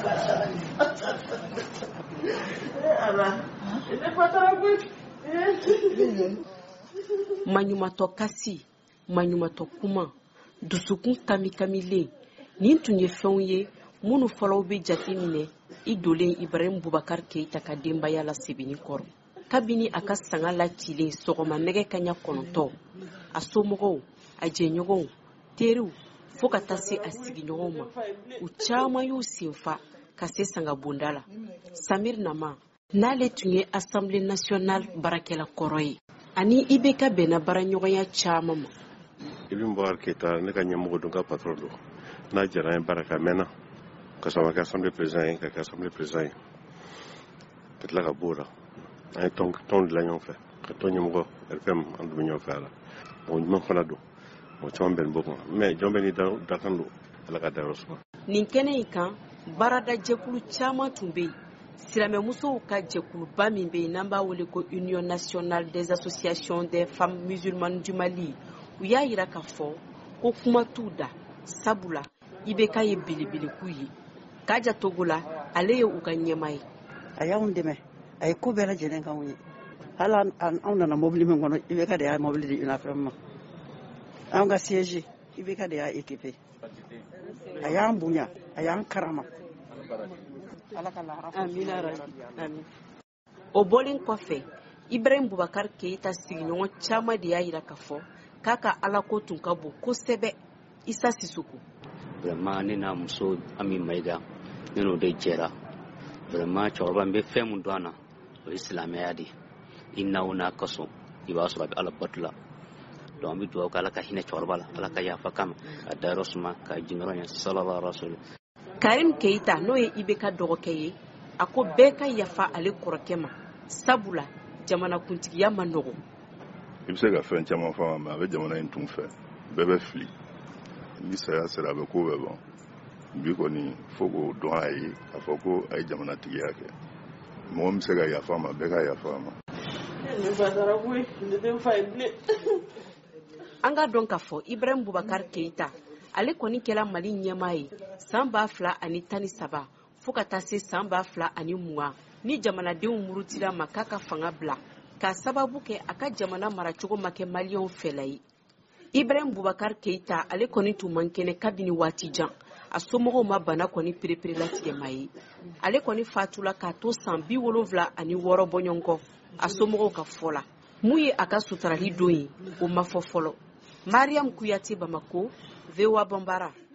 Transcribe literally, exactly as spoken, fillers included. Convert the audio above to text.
Maɲumatɔ kasi, maɲumatɔ kuma, dusukun kami kamilen, nin tun ye fɛnw ye minnu fɔlɔw bɛ jate minɛ i dolen Ibrahim Boubacar Keïta ka denbaya la Sebeni kɔrɔ. Kabini a ka sanga lacilen sɔgɔma nɛgɛ kaɲa kɔnɔntɔn, a somɔgɔw, a jɛɲɔgɔnw, teriw, fo ka taa se a sigiɲɔgɔnw ma, u caman y'u senfa ka se sangabonda la. Samir Nama, n'ale tun ye Assemblée nationale barakɛla kɔrɔ ye, ani I B K bɛnna baraɲɔgɔnya caman ma. Ibrahim Boubacar Keïta ne ka ɲɛmɔgɔ don ka patron don, n'a jara an ye baara kɛ a mɛnna ka sɔrɔ ka kɛ Assemblée président ye ka kɛ Assemblée président ye ka tila ka b'o la. An ye tɔn tɔn dilan ɲɔgɔn fɛ ka tɔn ɲɛmɔgɔ R P M an tun bɛ ɲɔgɔn fɛ a la. Mɔgɔ ɲuman fana don, mɔgɔ caman bɛ nin bɔ kɔnɔ, mais jɔn bɛ ni dakan don Ala ka dayɔrɔ suma. Nin kɛnɛ in kan baarada jɛkulu caman tun bɛ yen. Silamɛmusow ka jɛkuluba min bɛ yen n'an b'a wele ko Union nationale des associations des femmes musulmanes du Mali, u y'a jira k'a fɔ ko kuma t'u da, sabula I B K ye belebeleku ye. Kaja Togo la, ale ye u ka ɲɛmaa ye. A y'anw dɛmɛ, a ye ko bɛɛ lajɛlen k'anw ye. Hali anw nana mobili min kɔnɔ I B K de y'a mobili di U N A F E M ma. Anw ka siège I B K de y'a équipé. A y'an bonya, a y'an karama. O bɔlen kɔfɛ, Ibrahim Boubacar Keïta sigiɲɔgɔn caman de y'a jira k'a fɔ k'a ka Alako tun ka bon kosɛbɛ. Issa Sissoko. Vraiment ne n'a muso Ami Maïga ne n'o de jɛra. Vraiment cɛkɔrɔba n bɛ fɛn min dɔn a na o ye silamɛya de ye. I na o n'a kaso i b'a sɔrɔ a bɛ Ala bato la. Donc an bɛ dugawu kɛ Ala ka hinɛ cɛkɔrɔba la, Ala ka yafa k'a ma, ka dayɔrɔ suma, ka jinkɛrɔ ɲɛ sallallahu alaihi wa sallam. Karim Keïta n'o ye I B K dɔgɔkɛ ye, a ko bɛɛ ka yafa ale kɔrɔkɛ ma, sabula jamanakuntigiya ma nɔgɔ. I bɛ se ka fɛn caman fɔ mais a bɛ jamana in tun fɛ, bɛɛ bɛ fili. Ni saya sera a bɛ ko bɛɛ ban. Bi kɔni fo k'o dɔn a ye k'a fɔ ko a ye jamanatigiya kɛ. Mɔgɔ min bɛ se ka yafa a ma, bɛɛ ka yafa a ma. An ka dɔn k'a fɔ Ibrahim Boubacar Keïta ale kɔni kɛla Mali ɲɛmaa ye san ba fila ani tan ni saba fo ka taa se san ba fila ani mugan ni jamanadenw murutila ma k'a ka fanga bila k'a sababu kɛ a ka jamana maracogo ma kɛ maliyɛnw fɛla ye. Ibrahim Boubacar Keïta ale kɔni tun man kɛnɛ kabini waati jan, a somɔgɔw ma bana kɔni perepere latigɛma ye. Ale kɔni fatula k'a to san bi wolonwula ani wɔɔrɔ bɔɲɔgɔn a somɔgɔw ka fɔ la. Mun ye a ka sutarali don ye o ma fɔ fɔlɔ. Mariam Kuyate, Bamako, V O A Bambara.